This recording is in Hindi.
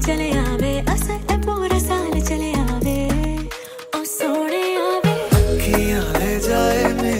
चले आवे असर पूरा साल चले आवे ओ सोने आवे अखियां ले जाए